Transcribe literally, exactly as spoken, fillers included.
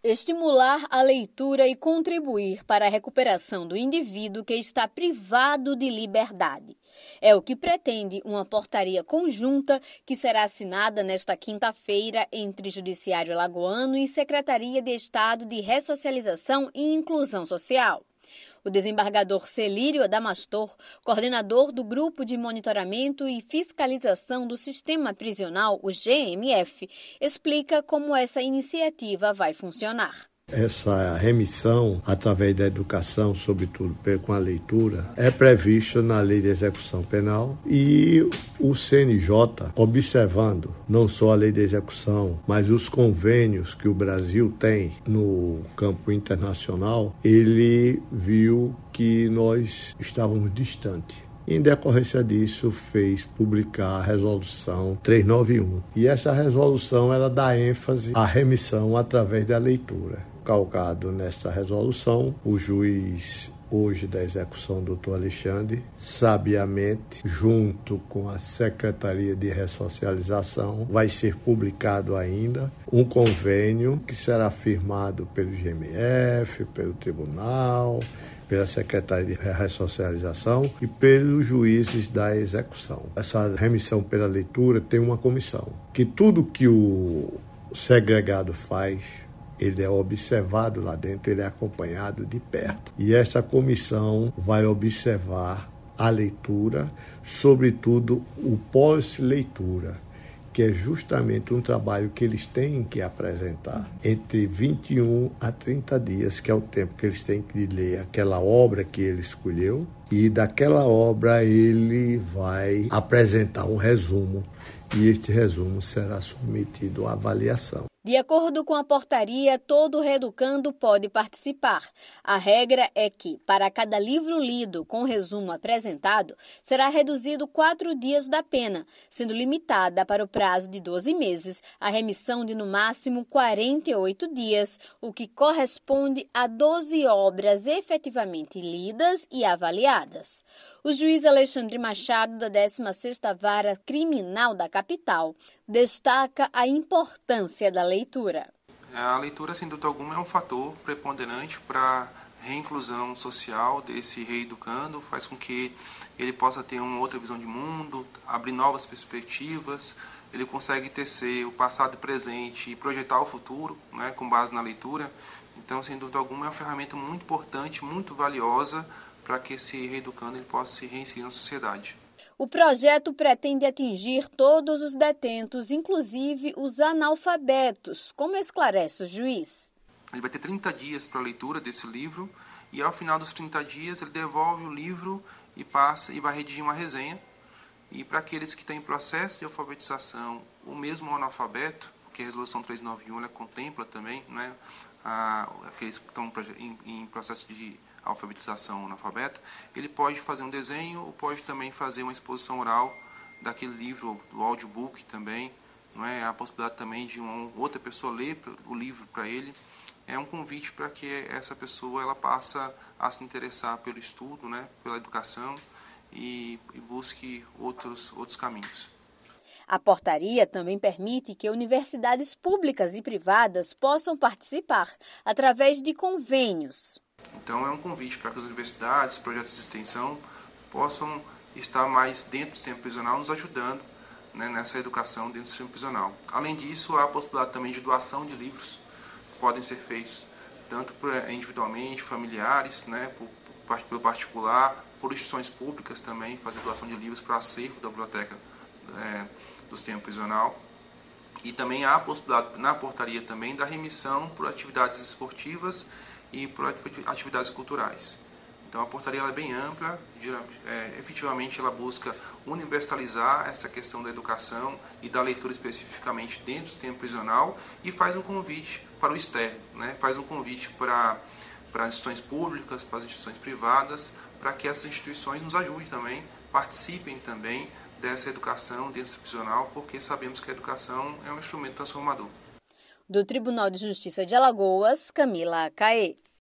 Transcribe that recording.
Estimular a leitura e contribuir para a recuperação do indivíduo que está privado de liberdade. É o que pretende uma portaria conjunta que será assinada nesta quinta-feira entre Judiciário Alagoano e Secretaria de Estado de Ressocialização e Inclusão Social. O desembargador Celírio Adamastor, coordenador do Grupo de Monitoramento e Fiscalização do Sistema Prisional, o G M F, explica como essa iniciativa vai funcionar. Essa remissão, através da educação, sobretudo com a leitura, é prevista na Lei de Execução Penal e o C N J, observando não só a Lei de Execução, mas os convênios que o Brasil tem no campo internacional, ele viu que nós estávamos distantes. Em decorrência disso, fez publicar a resolução trezentos e noventa e um. E essa resolução ela dá ênfase à remissão através da leitura. Calcado nessa resolução, o juiz hoje da execução, doutor Alexandre, sabiamente, junto com a Secretaria de Ressocialização, vai ser publicado ainda um convênio que será firmado pelo G M F, pelo Tribunal, pela Secretaria de Ressocialização e pelos juízes da execução. Essa remissão pela leitura tem uma comissão, que tudo que o segregado faz, ele é observado lá dentro, ele é acompanhado de perto. E essa comissão vai observar a leitura, sobretudo o pós-leitura, que é justamente um trabalho que eles têm que apresentar entre vinte e um a trinta dias, que é o tempo que eles têm que ler aquela obra que ele escolheu, e daquela obra ele vai apresentar um resumo, e este resumo será submetido à avaliação. De acordo com a portaria, todo reeducando pode participar. A regra é que, para cada livro lido com resumo apresentado, será reduzido quatro dias da pena, sendo limitada para o prazo de doze meses a remissão de no máximo quarenta e oito dias, o que corresponde a doze obras efetivamente lidas e avaliadas. O juiz Alexandre Machado, da décima sexta Vara Criminal da capital, destaca a importância da leitura. A leitura, sem dúvida alguma, é um fator preponderante para a reinclusão social desse reeducando, faz com que ele possa ter uma outra visão de mundo, abrir novas perspectivas, ele consegue tecer o passado e presente e projetar o futuro, né, com base na leitura. Então, sem dúvida alguma, é uma ferramenta muito importante, muito valiosa para que esse reeducando ele possa se reinserir na sociedade. O projeto pretende atingir todos os detentos, inclusive os analfabetos, como esclarece o juiz. Ele vai ter trinta dias para a leitura desse livro e, ao final dos trinta dias, ele devolve o livro e passa e vai redigir uma resenha. E para aqueles que estão em processo de alfabetização, o mesmo analfabeto, porque a resolução trezentos e noventa e um ela contempla também, né, a, aqueles que estão em, em processo de alfabetização analfabeta, ele pode fazer um desenho ou pode também fazer uma exposição oral daquele livro, do audiobook também, não é? A possibilidade também de uma outra pessoa ler o livro para ele. É um convite para que essa pessoa ela passe a se interessar pelo estudo, né, pela educação e, e busque outros, outros caminhos. A portaria também permite que universidades públicas e privadas possam participar através de convênios. Então é um convite para que as universidades, projetos de extensão, possam estar mais dentro do sistema prisional, nos ajudando, né, nessa educação dentro do sistema prisional. Além disso, há a possibilidade também de doação de livros, que podem ser feitos tanto individualmente, familiares, né, por, por, pelo particular, por instituições públicas também, fazer doação de livros para acervo da biblioteca é, do sistema prisional. E também há a possibilidade, na portaria também, da remissão por atividades esportivas e por atividades culturais. Então a portaria ela é bem ampla, é, efetivamente ela busca universalizar essa questão da educação e da leitura especificamente dentro do sistema prisional e faz um convite para o externo, né? Faz um convite para, para as instituições públicas, para as instituições privadas, para que essas instituições nos ajudem também, participem também dessa educação dentro do sistema prisional, porque sabemos que a educação é um instrumento transformador. Do Tribunal de Justiça de Alagoas, Camila Caê.